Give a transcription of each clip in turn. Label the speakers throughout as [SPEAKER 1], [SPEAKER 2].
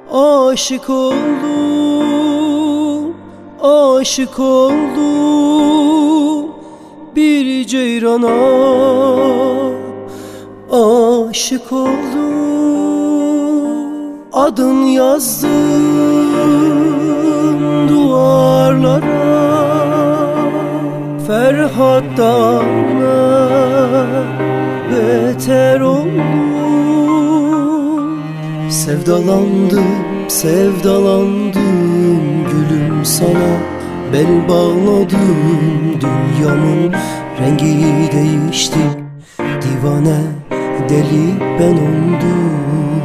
[SPEAKER 1] Aşık oldum, aşık oldum bir ceyrana. Aşık oldum, adın yazdım duvarlara. Ferhat'tan beter oldum. Sevdalandım, sevdalandım gülüm sana. Bel bağladım, dünyamın rengi değişti. Divane, deli ben oldum.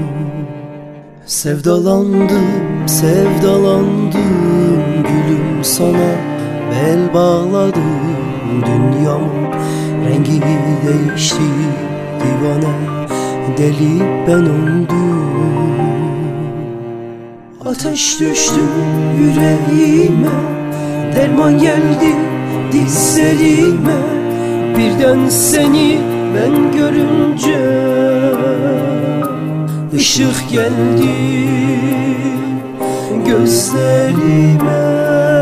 [SPEAKER 1] Sevdalandım, sevdalandım gülüm sana. Bel bağladım, dünyamın rengi değişti. Divane, deli ben oldum. Ateş düştü yüreğime, derman geldi dizlerime. Birden seni ben görünce ışık geldi gözlerime.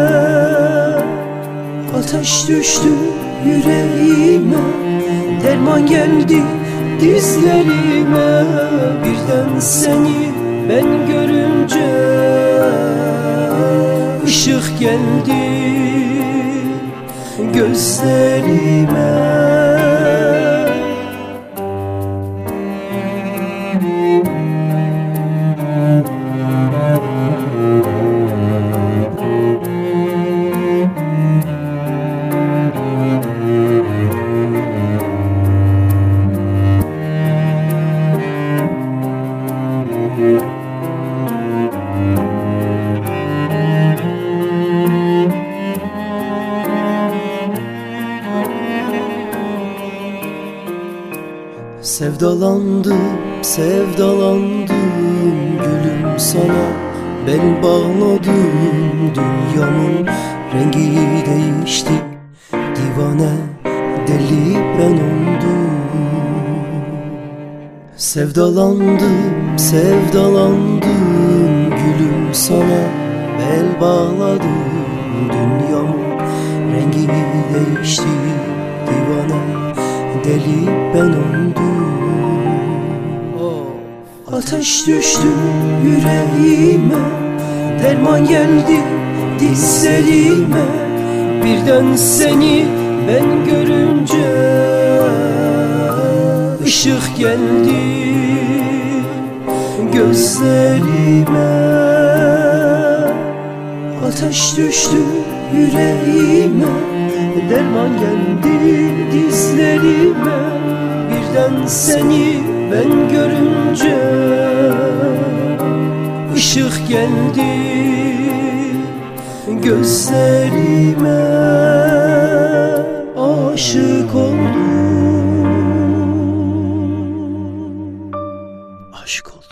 [SPEAKER 1] Ateş düştü yüreğime, derman geldi dizlerime. Birden seni ben görünce ışık geldi gözlerime. Sevdalandım, sevdalandım gülüm sana. Bel bağladım, dünyamın rengi değişti. Divane, deli ben oldum. Sevdalandım, sevdalandım gülüm sana. Bel bağladım, dünyamın rengi değişti. Divane, deli ben oldum. Ateş düştü yüreğime, derman geldi dizlerime. Birden seni ben görünce ışık geldi gözlerime. Ateş düştü yüreğime, derman geldi dizlerime. Birden seni ben görünce ışık geldi gözlerime. Aşık oldum, aşık oldum.